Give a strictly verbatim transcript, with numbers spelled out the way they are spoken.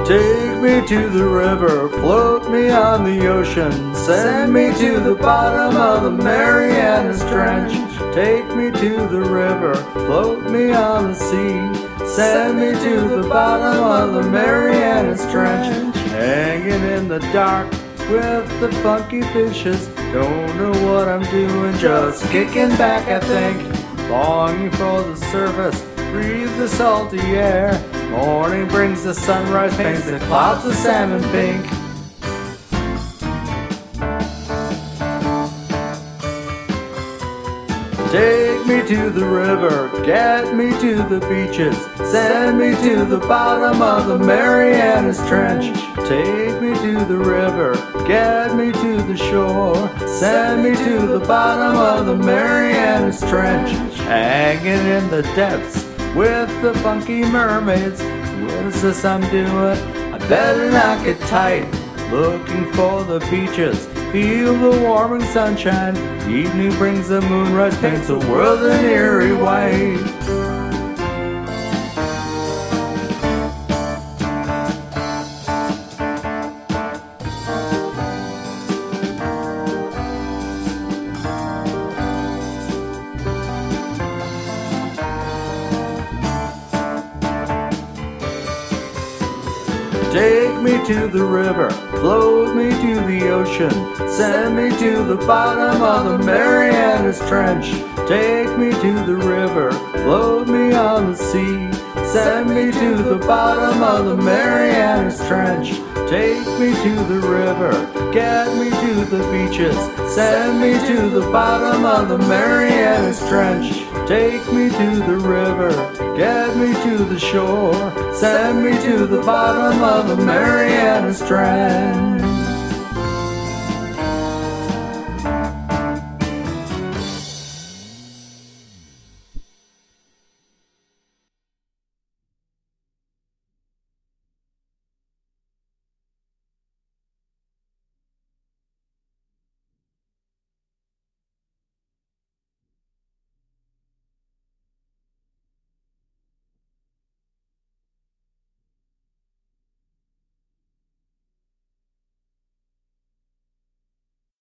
Take me to the river, float me on the ocean, send me to the bottom of the Marianas Trench. Take me to the river, float me on the sea, send me to the bottom of the Marianas Trench. Hanging in the dark with the funky fishes, don't know what I'm doing, just kicking back I think, longing for the surface, breathe the salty air. Morning brings the sunrise, paints the clouds of salmon pink. Take me to the river, get me to the beaches, send me to the bottom of the Marianas Trench. Take me to the river, get me to the shore, send me to the bottom of the Marianas Trench. Hanging in the depths with the funky mermaids, what is this I'm doing? I better not get tight. Looking for the beaches, feel the warming sunshine. Evening brings the moonrise, paints the world an eerie white. Take me to the river, float me to the ocean, send me to the bottom of the Marianas Trench. Take me to the river, float me on the sea, send me to the bottom of the Marianas Trench. Take me to the river, get me to the beaches, send me to the bottom of the Marianas Trench. Take me to the river, get me to the shore, send me to the bottom of the Marianas Trench.